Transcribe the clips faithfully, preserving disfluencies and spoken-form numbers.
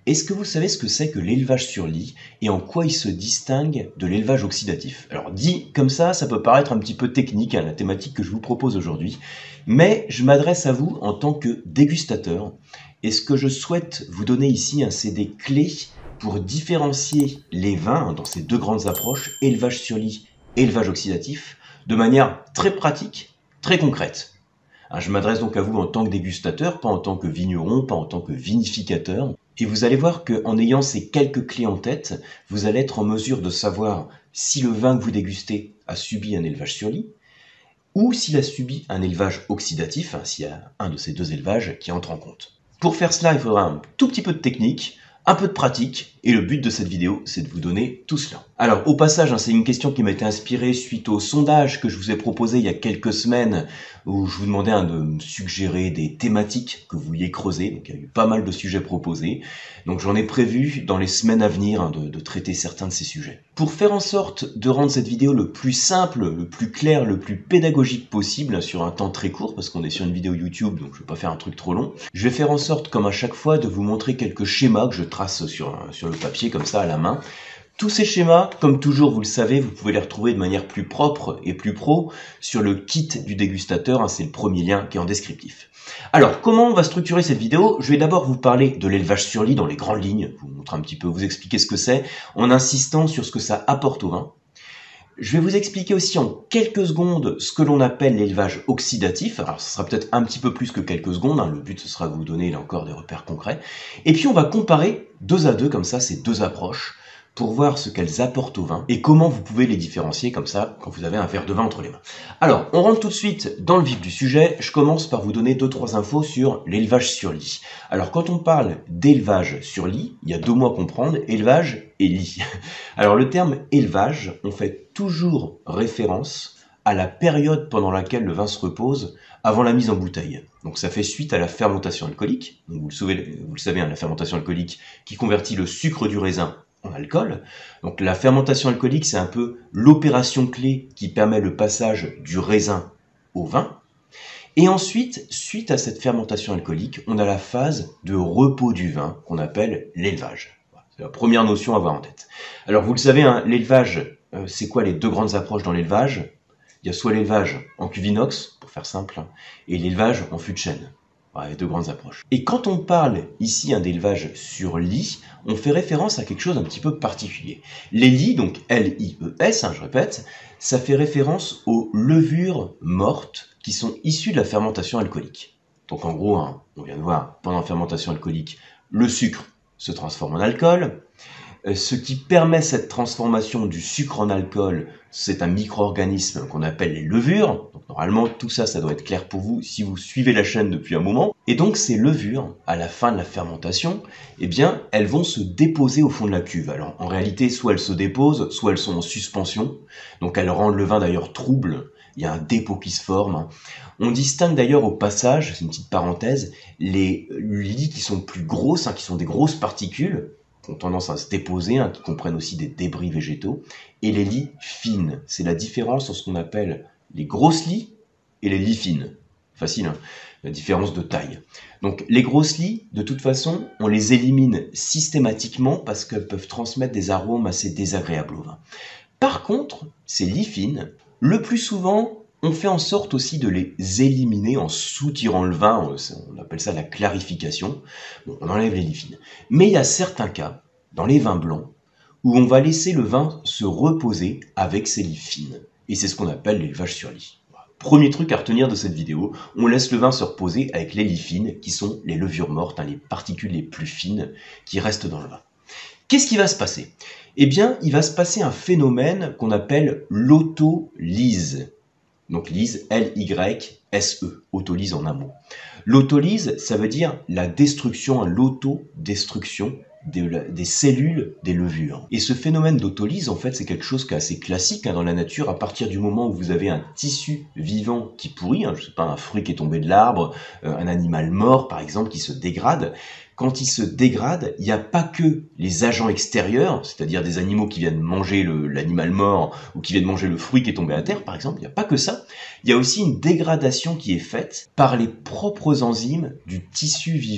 Est-ce que vous savez ce que c'est que l'élevage sur lit et en quoi il se distingue de l'élevage oxydatif? Alors dit comme ça, ça peut paraître un petit peu technique, hein, la thématique que je vous propose aujourd'hui, mais je m'adresse à vous en tant que dégustateur et ce que je souhaite vous donner ici, hein, c'est des clés pour différencier les vins dans ces deux grandes approches, élevage sur lit et élevage oxydatif, de manière très pratique, très concrète. Je m'adresse donc à vous en tant que dégustateur, pas en tant que vigneron, pas en tant que vinificateur. Et vous allez voir qu'en ayant ces quelques clés en tête, vous allez être en mesure de savoir si le vin que vous dégustez a subi un élevage sur lit, ou s'il a subi un élevage oxydatif, hein, s'il y a un de ces deux élevages qui entre en compte. Pour faire cela, il faudra un tout petit peu de technique, un peu de pratique, et le but de cette vidéo, c'est de vous donner tout cela. Alors, au passage, hein, c'est une question qui m'a été inspirée suite au sondage que je vous ai proposé il y a quelques semaines, où je vous demandais hein, de me suggérer des thématiques que vous vouliez creuser. Donc, il y a eu pas mal de sujets proposés. Donc, j'en ai prévu dans les semaines à venir hein, de, de traiter certains de ces sujets. Pour faire en sorte de rendre cette vidéo le plus simple, le plus clair, le plus pédagogique possible, sur un temps très court, parce qu'on est sur une vidéo YouTube, donc je ne vais pas faire un truc trop long, je vais faire en sorte, comme à chaque fois, de vous montrer quelques schémas que je trace sur, un, sur le papier, comme ça, à la main. Tous ces schémas, comme toujours, vous le savez, vous pouvez les retrouver de manière plus propre et plus pro sur le kit du dégustateur, hein, c'est le premier lien qui est en descriptif. Alors, comment on va structurer cette vidéo? Je vais d'abord vous parler de l'élevage sur lit dans les grandes lignes, vous montrer un petit peu, vous expliquer ce que c'est, en insistant sur ce que ça apporte au vin. Je vais vous expliquer aussi en quelques secondes ce que l'on appelle l'élevage oxydatif. Alors, ce sera peut-être un petit peu plus que quelques secondes, hein. Le but, ce sera de vous donner, là encore, des repères concrets. Et puis, on va comparer deux à deux, comme ça, ces deux approches, pour voir ce qu'elles apportent au vin et comment vous pouvez les différencier comme ça quand vous avez un verre de vin entre les mains. Alors, on rentre tout de suite dans le vif du sujet. Je commence par vous donner deux trois infos sur l'élevage sur lit. Alors, quand on parle d'élevage sur lit, il y a deux mots à comprendre, élevage et lit. Alors, le terme élevage, on fait toujours référence à la période pendant laquelle le vin se repose avant la mise en bouteille. Donc ça fait suite à la fermentation alcoolique. Donc, vous le savez, vous le savez hein, la fermentation alcoolique qui convertit le sucre du raisin en alcool. Donc la fermentation alcoolique, c'est un peu l'opération clé qui permet le passage du raisin au vin. Et ensuite, suite à cette fermentation alcoolique, on a la phase de repos du vin qu'on appelle l'élevage. C'est la première notion à avoir en tête. Alors vous le savez, hein, l'élevage, euh, c'est quoi les deux grandes approches dans l'élevage? Il y a soit l'élevage en cuve inox, pour faire simple, et l'élevage en fût de chêne. Ouais, deux grandes approches. Et quand on parle ici hein, d'élevage sur lit, on fait référence à quelque chose un petit peu particulier. Les lits, donc L I E S, hein, je répète, ça fait référence aux levures mortes qui sont issues de la fermentation alcoolique. Donc en gros, hein, on vient de voir, pendant la fermentation alcoolique, le sucre se transforme en alcool. Ce qui permet cette transformation du sucre en alcool, c'est un micro-organisme qu'on appelle les levures. Donc normalement, tout ça, ça doit être clair pour vous si vous suivez la chaîne depuis un moment. Et donc ces levures, à la fin de la fermentation, eh bien, elles vont se déposer au fond de la cuve. Alors en réalité, soit elles se déposent, soit elles sont en suspension. Donc elles rendent le vin d'ailleurs trouble. Il y a un dépôt qui se forme. On distingue d'ailleurs au passage, c'est une petite parenthèse, les lits qui sont plus grosses, hein, qui sont des grosses particules, ont tendance à se déposer, hein, qui comprennent aussi des débris végétaux, et les lits fines. C'est la différence entre ce qu'on appelle les grosses lits et les lits fines. Facile, hein, la différence de taille. Donc les grosses lits, de toute façon, on les élimine systématiquement parce qu'elles peuvent transmettre des arômes assez désagréables au vin. Par contre, ces lits fines, le plus souvent, on fait en sorte aussi de les éliminer en soutirant le vin, on appelle ça la clarification. Bon, on enlève les lits fines. Mais il y a certains cas, dans les vins blancs, où on va laisser le vin se reposer avec ses lits fines. Et c'est ce qu'on appelle l'élevage sur lit. Premier truc à retenir de cette vidéo, on laisse le vin se reposer avec les lits fines, qui sont les levures mortes, hein, les particules les plus fines qui restent dans le vin. Qu'est-ce qui va se passer? Eh bien, il va se passer un phénomène qu'on appelle l'autolyse. Donc lyse, L Y S E, autolyse en un mot. L'autolyse, ça veut dire la destruction, l'autodestruction des, des cellules des levures. Et ce phénomène d'autolyse, en fait, c'est quelque chose qui est assez classique hein, dans la nature. À partir du moment où vous avez un tissu vivant qui pourrit, hein, je sais pas, un fruit qui est tombé de l'arbre, euh, un animal mort, par exemple, qui se dégrade, quand il se dégrade, il n'y a pas que les agents extérieurs, c'est-à-dire des animaux qui viennent manger l'animal mort ou qui viennent manger le fruit qui est tombé à terre, par exemple, il n'y a pas que ça. Il y a aussi une dégradation qui est faite par les propres enzymes du tissu vivant.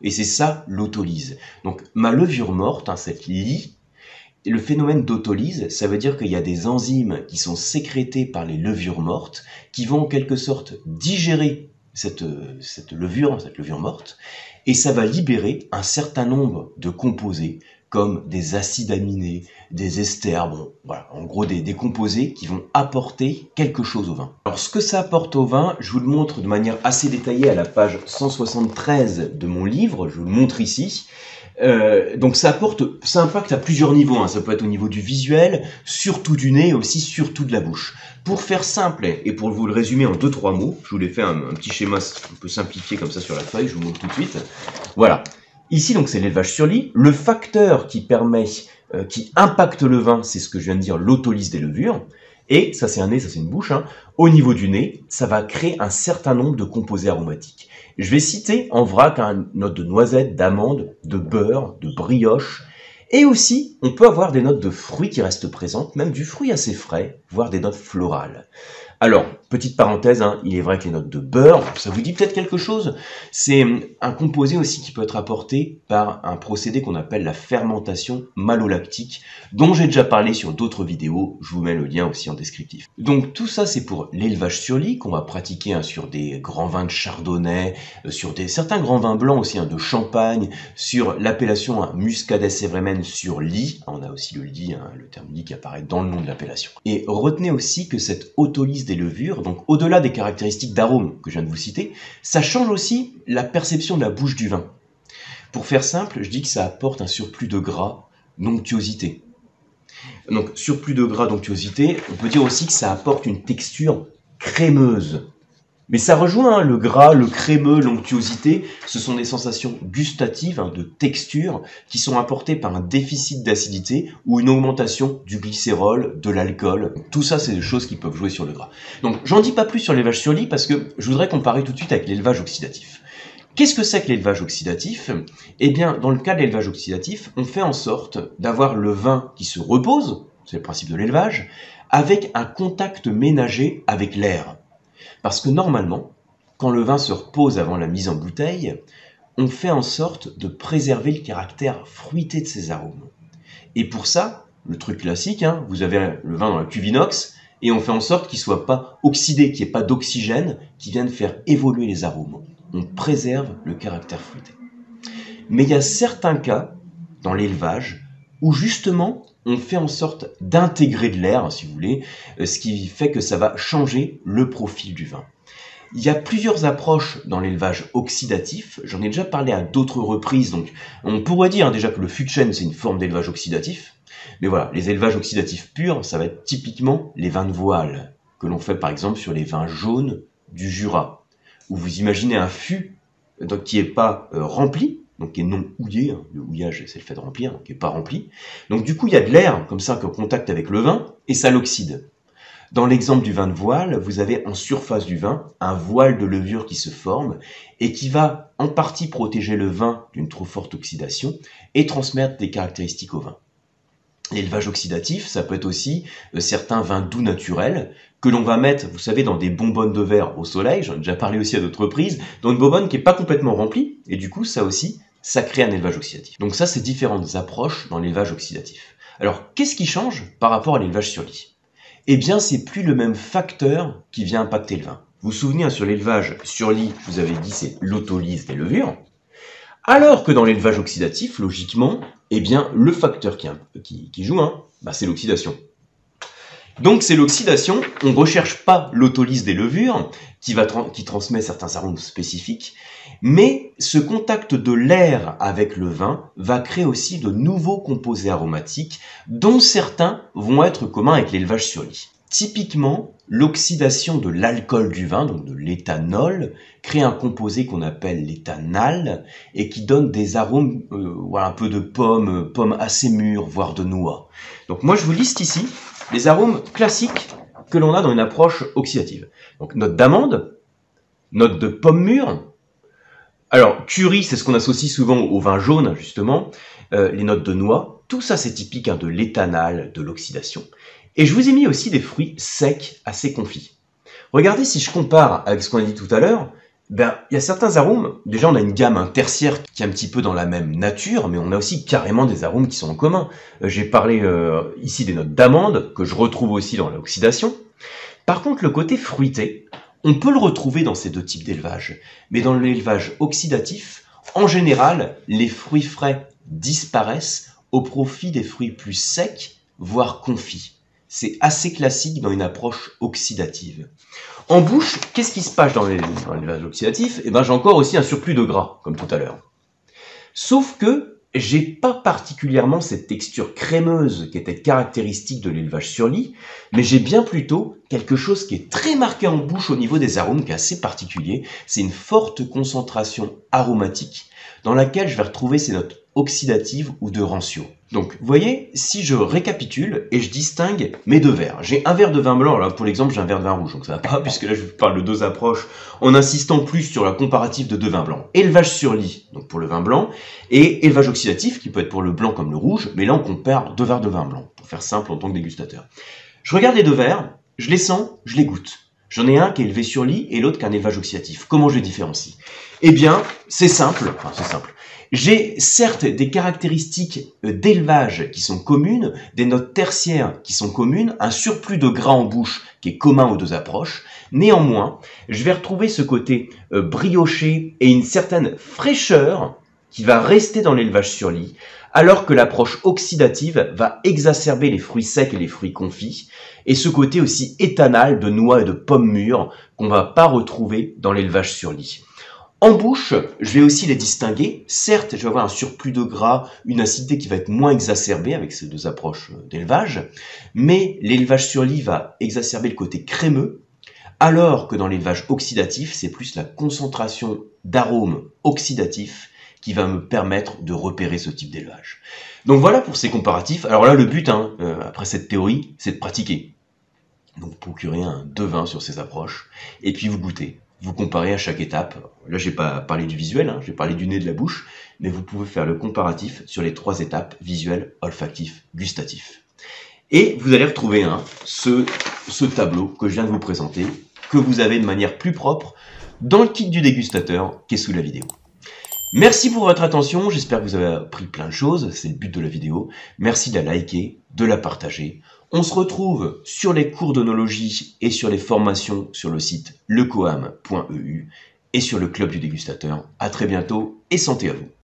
Et c'est ça l'autolyse. Donc ma levure morte, hein, cette lie, et le phénomène d'autolyse, ça veut dire qu'il y a des enzymes qui sont sécrétées par les levures mortes, qui vont en quelque sorte digérer cette, cette levure, cette levure morte, et ça va libérer un certain nombre de composés, comme des acides aminés, des esters, bon, voilà, en gros des, des composés qui vont apporter quelque chose au vin. Alors ce que ça apporte au vin, je vous le montre de manière assez détaillée à la page cent soixante-treize de mon livre, je vous le montre ici. Euh, donc ça apporte, ça impacte à plusieurs niveaux, hein. Ça peut être au niveau du visuel, surtout du nez, et aussi surtout de la bouche. Pour faire simple, et pour vous le résumer en deux trois mots, je vous l'ai fait un, un petit schéma un peu simplifié comme ça sur la feuille, je vous montre tout de suite. Voilà. Ici, donc, c'est l'élevage sur lit. Le facteur qui permet, euh, qui impacte le vin, c'est ce que je viens de dire, l'autolyse des levures. Et, ça c'est un nez, ça c'est une bouche, hein. Au niveau du nez, ça va créer un certain nombre de composés aromatiques. Je vais citer en vrac une note de noisette, d'amande, de beurre, de brioche. Et aussi, on peut avoir des notes de fruits qui restent présentes, même du fruit assez frais, voire des notes florales. Alors, petite parenthèse, hein, il est vrai que les notes de beurre, ça vous dit peut-être quelque chose? C'est un composé aussi qui peut être apporté par un procédé qu'on appelle la fermentation malolactique, dont j'ai déjà parlé sur d'autres vidéos, je vous mets le lien aussi en descriptif. Donc tout ça c'est pour l'élevage sur lit, qu'on va pratiquer hein, sur des grands vins de chardonnay, euh, sur des, certains grands vins blancs aussi, hein, de champagne, sur l'appellation hein, Muscadet Sévrémen sur lit, on a aussi le lit, hein, le terme lit qui apparaît dans le nom de l'appellation. Et retenez aussi que cette autolyse des levures, donc au-delà des caractéristiques d'arôme que je viens de vous citer, ça change aussi la perception de la bouche du vin. Pour faire simple, je dis que ça apporte un surplus de gras, d'onctuosité. Donc surplus de gras, d'onctuosité, on peut dire aussi que ça apporte une texture crémeuse. Mais ça rejoint hein, le gras, le crémeux, l'onctuosité, ce sont des sensations gustatives, hein, de texture, qui sont apportées par un déficit d'acidité ou une augmentation du glycérol, de l'alcool. Tout ça, c'est des choses qui peuvent jouer sur le gras. Donc, j'en dis pas plus sur l'élevage sur lit parce que je voudrais comparer tout de suite avec l'élevage oxydatif. Qu'est-ce que c'est que l'élevage oxydatif? Eh bien, dans le cas de l'élevage oxydatif, on fait en sorte d'avoir le vin qui se repose, c'est le principe de l'élevage, avec un contact ménager avec l'air. Parce que normalement, quand le vin se repose avant la mise en bouteille, on fait en sorte de préserver le caractère fruité de ses arômes. Et pour ça, le truc classique, hein, vous avez le vin dans la cuve inox, et on fait en sorte qu'il ne soit pas oxydé, qu'il n'y ait pas d'oxygène qui vienne faire évoluer les arômes. On préserve le caractère fruité. Mais il y a certains cas, dans l'élevage, où justement, on fait en sorte d'intégrer de l'air, si vous voulez, ce qui fait que ça va changer le profil du vin. Il y a plusieurs approches dans l'élevage oxydatif, j'en ai déjà parlé à d'autres reprises, donc on pourrait dire hein, déjà que le fût de chêne c'est une forme d'élevage oxydatif, mais voilà, les élevages oxydatifs purs, ça va être typiquement les vins de voile, que l'on fait par exemple sur les vins jaunes du Jura, où vous imaginez un fût donc, qui n'est pas euh, rempli, donc qui est non houillé, hein. Le houillage c'est le fait de remplir, donc qui n'est pas rempli. Donc du coup il y a de l'air comme ça qui est en contact avec le vin et ça l'oxyde. Dans l'exemple du vin de voile, vous avez en surface du vin un voile de levure qui se forme et qui va en partie protéger le vin d'une trop forte oxydation et transmettre des caractéristiques au vin. L'élevage oxydatif, ça peut être aussi euh, certains vins doux naturels que l'on va mettre, vous savez, dans des bonbonnes de verre au soleil, j'en ai déjà parlé aussi à d'autres reprises, dans une bonbonne qui n'est pas complètement remplie, et du coup, ça aussi, ça crée un élevage oxydatif. Donc ça, c'est différentes approches dans l'élevage oxydatif. Alors, qu'est-ce qui change par rapport à l'élevage sur lit? Eh bien, c'est plus le même facteur qui vient impacter le vin. Vous vous souvenez, hein, sur l'élevage sur lit, je vous avais dit, c'est l'autolyse des levures. Alors que dans l'élevage oxydatif, logiquement, eh bien, le facteur qui, qui, qui joue, hein, bah, c'est l'oxydation. Donc c'est l'oxydation, on ne recherche pas l'autolyse des levures, qui, va tra qui transmet certains arômes spécifiques, mais ce contact de l'air avec le vin va créer aussi de nouveaux composés aromatiques, dont certains vont être communs avec l'élevage sur lit. Typiquement, l'oxydation de l'alcool du vin, donc de l'éthanol, crée un composé qu'on appelle l'éthanal et qui donne des arômes, euh, voilà, un peu de pommes, pommes assez mûres, voire de noix. Donc moi je vous liste ici les arômes classiques que l'on a dans une approche oxydative. Donc note d'amande, note de pomme mûre. Alors curry, c'est ce qu'on associe souvent au vin jaune justement, euh, les notes de noix. Tout ça c'est typique hein, de l'éthanal, de l'oxydation. Et je vous ai mis aussi des fruits secs assez confits. Regardez si je compare avec ce qu'on a dit tout à l'heure, Ben, il y a certains arômes, déjà on a une gamme hein, tertiaire qui est un petit peu dans la même nature, mais on a aussi carrément des arômes qui sont en commun. Euh, J'ai parlé euh, ici des notes d'amande, que je retrouve aussi dans l'oxydation. Par contre, le côté fruité, on peut le retrouver dans ces deux types d'élevage. Mais dans l'élevage oxydatif, en général, les fruits frais disparaissent au profit des fruits plus secs, voire confits. C'est assez classique dans une approche oxydative. En bouche, qu'est-ce qui se passe dans l'élevage oxydatif? Eh ben, j'ai encore aussi un surplus de gras, comme tout à l'heure. Sauf que j'ai pas particulièrement cette texture crémeuse qui était caractéristique de l'élevage sur lit, mais j'ai bien plutôt quelque chose qui est très marqué en bouche au niveau des arômes, qui est assez particulier. C'est une forte concentration aromatique dans laquelle je vais retrouver ces notes oxydatives ou de rancio. Donc, vous voyez, si je récapitule et je distingue mes deux verres. J'ai un verre de vin blanc, là pour l'exemple j'ai un verre de vin rouge, donc ça va pas, puisque là je vous parle de deux approches en insistant plus sur la comparative de deux vins blancs. Élevage sur lit, donc pour le vin blanc, et élevage oxydatif, qui peut être pour le blanc comme le rouge, mais là on compare deux verres de vin blanc, pour faire simple en tant que dégustateur. Je regarde les deux verres, je les sens, je les goûte. J'en ai un qui est élevé sur lit et l'autre qui a un élevage oxydatif. Comment je les différencie? Eh bien, c'est simple, enfin c'est simple. J'ai certes des caractéristiques d'élevage qui sont communes, des notes tertiaires qui sont communes, un surplus de gras en bouche qui est commun aux deux approches. Néanmoins, je vais retrouver ce côté brioché et une certaine fraîcheur qui va rester dans l'élevage sur lit, alors que l'approche oxydative va exacerber les fruits secs et les fruits confits, et ce côté aussi éthanal de noix et de pommes mûres qu'on ne va pas retrouver dans l'élevage sur lit. En bouche, je vais aussi les distinguer. Certes, je vais avoir un surplus de gras, une acidité qui va être moins exacerbée avec ces deux approches d'élevage, mais l'élevage sur lit va exacerber le côté crémeux, alors que dans l'élevage oxydatif, c'est plus la concentration d'arômes oxydatifs qui va me permettre de repérer ce type d'élevage. Donc voilà pour ces comparatifs. Alors là, le but, hein, euh, après cette théorie, c'est de pratiquer. Donc procurez un deux vins sur ces approches, et puis vous goûtez. Vous comparez à chaque étape. Là, j'ai pas parlé du visuel, hein, j'ai parlé du nez, de la bouche, mais vous pouvez faire le comparatif sur les trois étapes, visuel, olfactif, gustatif. Et vous allez retrouver hein, ce, ce tableau que je viens de vous présenter, que vous avez de manière plus propre dans le kit du dégustateur qui est sous la vidéo. Merci pour votre attention, j'espère que vous avez appris plein de choses, c'est le but de la vidéo. Merci de la liker, de la partager. On se retrouve sur les cours d'onologie et sur les formations sur le site lecoam point e u et sur le club du dégustateur. À très bientôt et santé à vous.